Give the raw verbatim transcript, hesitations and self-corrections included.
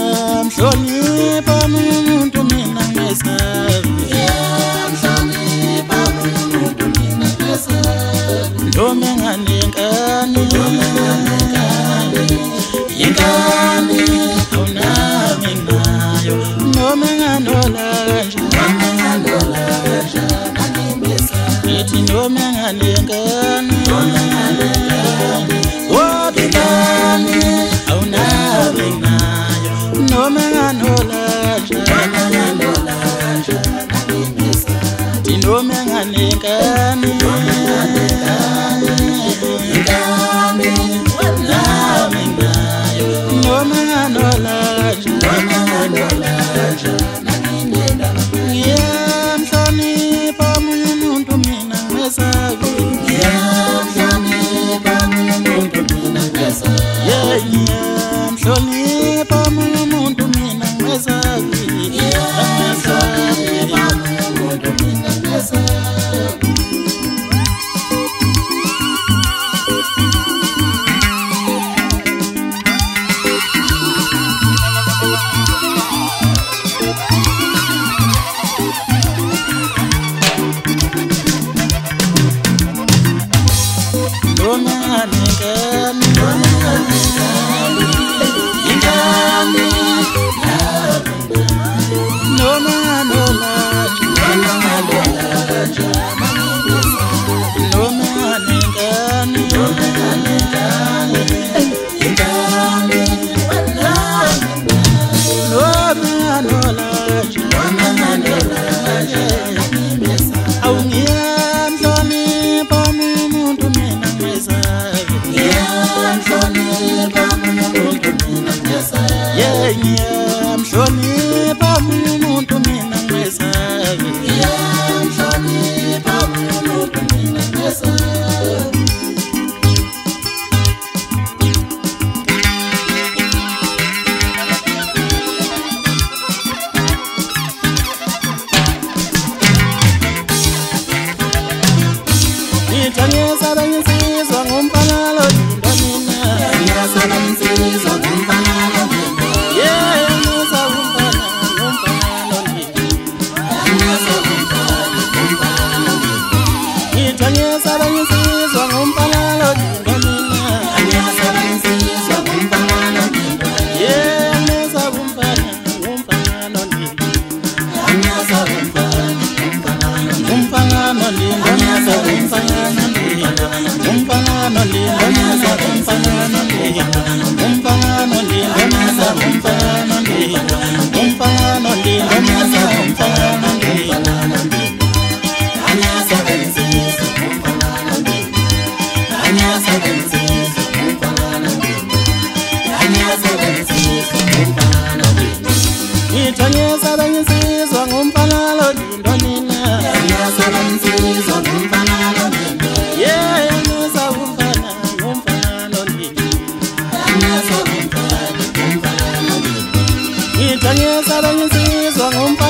ngiyamhlonipha umuntu mina ngesabi ngiyamhlonipha umuntu mina ngesabi noma enganenkani ingane awunami ngayo noma enganolanja ngithi noma enganenkani wobingane awunami ngayo noma enganolanja ngithi noma enganenkani ingane awunami ngayo noma enganolanja ngiyamhlonipha umuntu mina ngesabi ngiyamhlonipha umuntu mina ngesabi ngiyamhlonipha umuntu mina ngesabi ngiyamhlonipha umuntu mina ngesabi ngiyamhlonipha umuntu mina ngesabi ngiyamhlonipha umuntu mina ngesabi ngiyasaba nginsizwa ngomfanalo lindo mina ngiyasaba nginsizwa ngomfanalo ngiyasaba nginsizwa ngomfanalo lindo nina ngiyasaba nginsizwa ngomfanalo lindo yeah ngiyasaba umfana ngomfanalo lindo ngiyasaba umfana ngomfanalo lindo ngiyasaba nginsizwa ngomfanalo